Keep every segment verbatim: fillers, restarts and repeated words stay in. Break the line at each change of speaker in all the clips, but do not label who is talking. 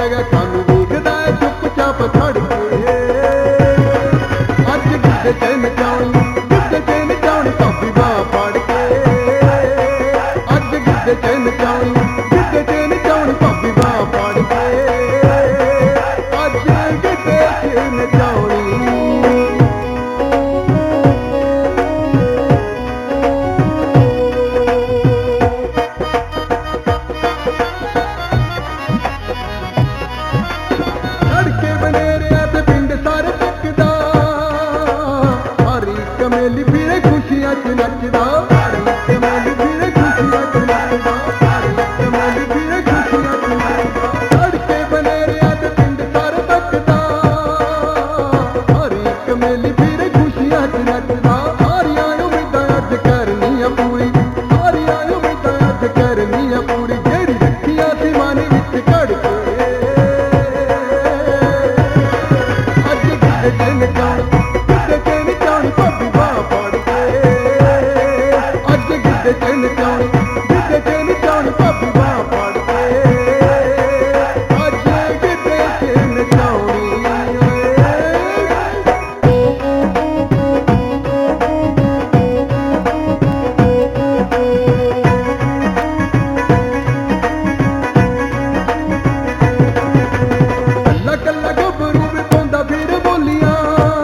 ਪੈ ਗਿਆ ਸਾਨੂੰ ਵੇਖਦਾ ਏ ਚੁੱਪ ਚਾਪ ਖੜ ਕੇ। ਅੱਜ ਗਿੱਧੇ ਚ ਨਚਾਉਣੀ ਗਿੱਧੇ ਚ ਨਚਾਉਣੀ ਭਾਬੀ ਬਾਂਹ ਫੜ ਕੇ। ਅੱਜ ਗਿੱਧੇ ਚ ਨਚਾਉਣੀ ਗਿੱਧੇ ਚ ਨਚਾਉਣੀ ਭਾਬੀ ਬਾਂਹ ਫੜ ਕੇ। ਅੱਜ ਗਿੱਧੇ ਚ ਨਚਾਉਣੀ। ਲੜਕੇ ਬਨੇਰਿਆਂ ਤੇ ਪਿੰਡ ਸਾਰੇ ਟੱਕਦਾ ਹਰੀ ਕਮੇਲੀ ਫਿਰੇ ਖੁਸ਼ੀਆਂ ਚ ਨੱਚਦਾ। ਹਰੀ ਕਮੇਲੀ ਫਿਰੇ ਖੁਸ਼ੀਆਂ ਚ ਨੱਚਦਾ। ਹਰੀ ਕਮੇਲੀ ਫਿਰੇ ਖੁਸ਼ੀਆਂ ਚ ਨੱਚਦਾ। ਲੜਕੇ ਬਨੇਰਿਆਂ ਤੇ ਪਿੰਡ ਸਾਰੇ ਟੱਕਦਾ ਹਰੀ ਕਮੇਲੀ ਫਿਰੇ ਖੁਸ਼ੀਆਂ ਚ ਨੱਚਦਾ। ਸਾਰੀਆਂ ਉਮੀਦਾਂ ਅੱਜ ਕਰਨੀਆਂ ਪੂਰੀ ਸਾਰੀਆਂ ਉਮੀਦਾਂ ਅੱਜ ਕਰਨੀਆਂ ਪੂਰੀ ਜਿਹੜੀ ਰੱਖੀਆਂ ਸੀ ਮਨ ਵਿੱਚ ਘੜ ਕੇ। ਅੱਜ ਗਿੱਧੇ ਚ ਨਚਾਉਣੀ ਗਿੱਧੇ ਚ ਨਚਾਉਣੀ ਭਾਬੀ ਬਾਂਹ ਫੜ ਕੇ। ਅੱਜ ਗਿੱਧੇ ਚ ਨਚਾਉਣੀ ਗਿੱਧੇ ਚ ਨਚਾਉਣੀ ਭਾਬੀ ਬਾਂਹ ਫੜ ਕੇ। ਅੱਜ ਗਿੱਧੇ ਚ ਨਚਾਉਣੀ। ਕੱਲਾ ਕੱਲਾ ਗੱਭਰੂ ਵੀ ਪਾਉਂਦਾ ਫਿਰ ਬੋਲੀਆਂ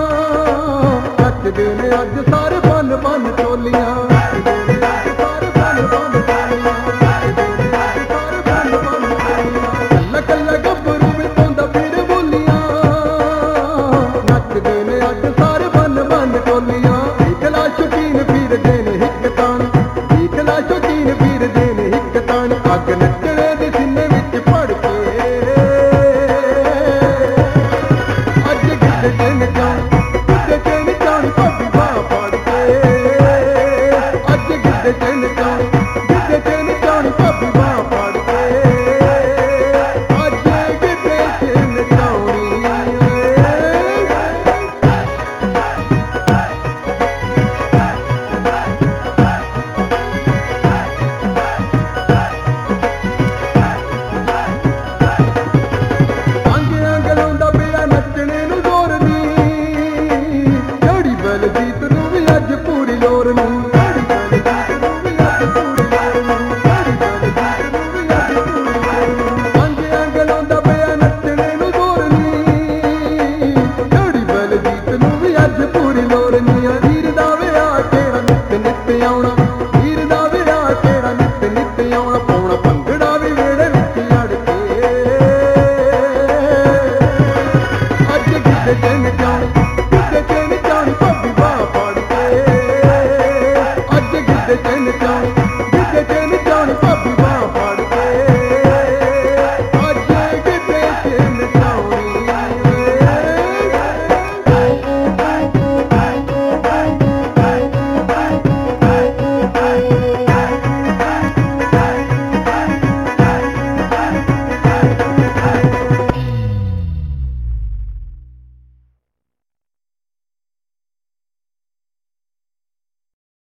ਨੱਚਦੇ ਨੇ ਅੱਜ ਸਾਰੇ ਬੰਨ ਬੰਨ ਟੋਲੀਆਂ। ਨੱਚਦੇ ਨੇ ਅੱਜ ਸਾਰੇ ਬੰਨ ਬੰਨ ਟੋਲੀਆਂ। ਨੱਚਦੇ ਨੇ ਅੱਜ ਸਾਰੇ ਬੰਨ ਬੰਨ ਟੋਲੀਆਂ। ਕੱਲਾ ਕੱਲਾ ਗੱਭਰੂ ਵੀ ਪਾਉਂਦਾ ਫਿਰ ਬੋਲੀਆਂ ਨੱਚਦੇ ਨੇ ਅੱਜ ਸਾਰੇ ਬੰਨ ਬੰਨ ਟੋਲੀਆਂ। ਇਕਲਾ ਸ਼ੌਕੀਨ ਫਿਰਦੇ ਨੇ ਹਿੱਕ ਤਾਣ ਇਕਲਾ ਸ਼ੌਕੀਨ ਫਿਰਦੇ ਨੇ ਹਿੱਕ ਤਾਣ। ਅੱਗ ਨੱਚਣੇ ਦੇ ਸੀਨੇ ਵਿੱਚ ਭੜ ਕੇ। ਅੱਜ ਗਿੱਧੇ ਚ ਨਚਾਉਣੀ ਗਿੱਧੇ ਚ ਨਚਾਉਣੀ ਭਾਬੀ ਬਾਂਹ ਫੜ ਕੇ। ਅੱਜ ਗਿੱਧੇ ਚ ਨਚਾਉਣੀ ਗਿੱਧੇ ਚ ਨਚਾਉਣੀ ਭਾਬੀ ਬਾਂਹ ਫੜ ਕੇ। ਅੱਜ ਗਿੱਧੇ ਚ ਨਚਾਉਣੀ। ਅੰਗ ਅੰਗ ਲਾਉਂਦਾ ਪਿਆ ਨੱਚਣੇ ਨੂੰ ਜ਼ੋਰ ਨੀ ਜਿਹੜੀ ਬਲਜੀਤ ਨੂੰ ਵੀ ਅੱਜ ਪੂਰੀ ਲੋਰ ਨੀ। ਜਿਹੜੀ ਬਲਜੀਤ ਨੂੰ ਵੀ ਅੱਜ ਪੂਰੀ ਲੋਰ ਨੀ। ਜਿਹੜੀ ਬਲਜੀਤ ਨੂੰ ਵੀ ਅੱਜ ਪੂਰੀ ਲੋਰ ਨੀ। ਅੰਗ ਅੰਗ ਲਾਉਂਦਾ ਪਿਆ ਨੱਚਣੇ ਨੂੰ ਜ਼ੋਰ ਨੀ ਜਿਹੜੀ ਬਲਜੀਤ ਨੂੰ ਵੀ ਅੱਜ ਪੂਰੀ ਲੋਰ ਨੀ। ਵੀਰ ਦਾ ਵਿਆਹ ਕਿਹੜਾ ਨਿੱਤ ਨਿੱਤ ਆਉਣਾ ਵੀਰ ਦਾ ਵਿਆਹ ਕਿਹੜਾ ਨਿੱਤ ਨਿੱਤ ਆਉਣਾ। ਪਾਉਣਾ ਭੰਗੜਾ ਵੀ ਵੇੜੇ ਵਿੱਚ ਅੜ ਕੇ। ਅੱਜ ਗਿੱਧੇ ਚ ਨਚਾਉਣੀ ਗਿੱਧੇ ਚ ਨਚਾਉਣੀ ਭਾਬੀ ਬਾਂਹ ਫੜ ਕੇ। ਅੱਜ ਗਿੱਧੇ ਚ ਨਚਾਉਣੀ